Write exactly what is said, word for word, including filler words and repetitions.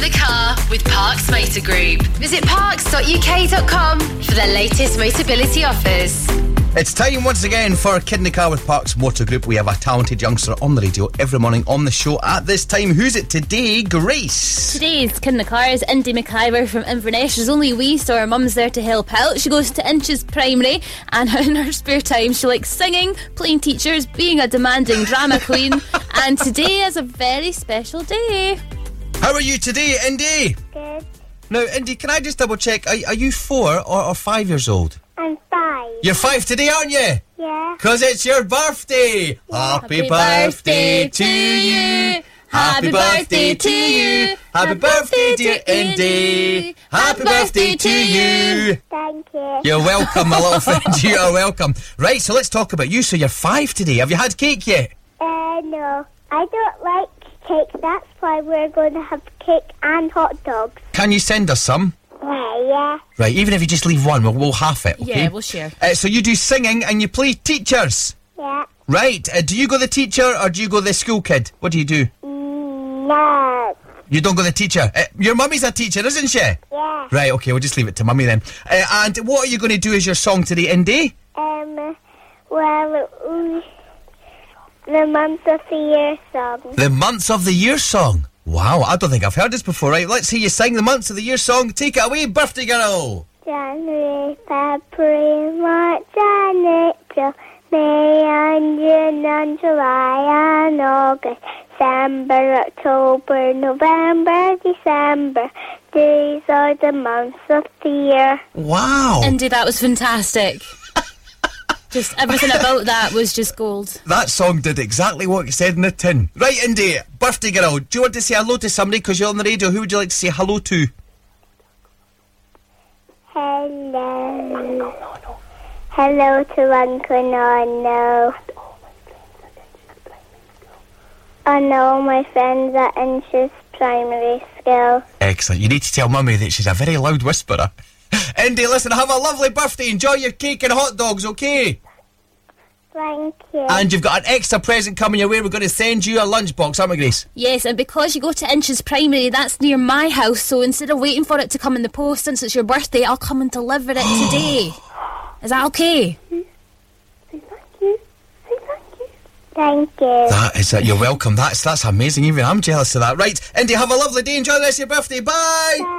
the car with Parks Motor Group. Visit parks dot u k dot com for the latest Motability offers. It's time once again for Kid in the Car with Parks Motor Group. We have a talented youngster on the radio every morning on the show at this time. Who's it today, Grace? Today's Kid in the Car is Indy McIver from Inverness. She's only wee, so her mum's there to help out. She goes to Inches Primary, and in her spare time she likes singing, playing teachers, being a demanding drama queen, and today is a very special day. How are you today, Indy? Good. Now, Indy, can I just double check? Are, are you four or, or five years old? I'm five. You're five today, aren't you? Yeah. Because it's your birthday. Happy, Happy birthday to you. Happy birthday to you. Happy birthday, dear Indy. Happy birthday to you. Thank you. You're welcome, my little friend. You are welcome. Right, so let's talk about you. So you're five today. Have you had cake yet? Uh, no. I don't like cake. That's why we're going to have cake and hot dogs. Can you send us some? Yeah, yeah. Right, even if you just leave one, we'll, we'll half it, okay? Yeah, we'll share. Uh, so you do singing and you play teachers? Yeah. Right, uh, do you go the teacher or do you go the school kid? What do you do? Mm, no. You don't go the teacher? Uh, your mummy's a teacher, isn't she? Yeah. Right, okay, we'll just leave it to mummy then. Uh, and what are you going to do as your song today, Indy? Um, well, we, the month of the year song. The months of the year song? Wow, I don't think I've heard this before. Right, let's hear you sing the months of the year song. Take it away, birthday girl. January, February, March, and April, May, and June, and July, and August, September, October, November, December. These are the months of the year. Wow. Indy, that was fantastic. Just everything about that was just gold. That song did exactly what it said in the tin. Right, Indy, birthday girl, do you want to say hello to somebody because you're on the radio? Who would you like to say hello to? Hello. No, no, no, no. Hello to Uncle Nono. And all my friends at Inches Primary School. Excellent. You need to tell mummy that she's a very loud whisperer. Indy, listen, have a lovely birthday. Enjoy your cake and hot dogs, okay? Thank you. And you've got an extra present coming your way. We're going to send you a lunchbox, aren't we, Grace? Yes, and because you go to Inches Primary, that's near my house, so instead of waiting for it to come in the post since it's your birthday, I'll come and deliver it today. Is that okay? Say thank you. Say thank you. Thank you. That is it. You're welcome. That's that's amazing. Even I'm jealous of that. Right, Indy, have a lovely day. Enjoy the rest of your birthday. Bye. Bye.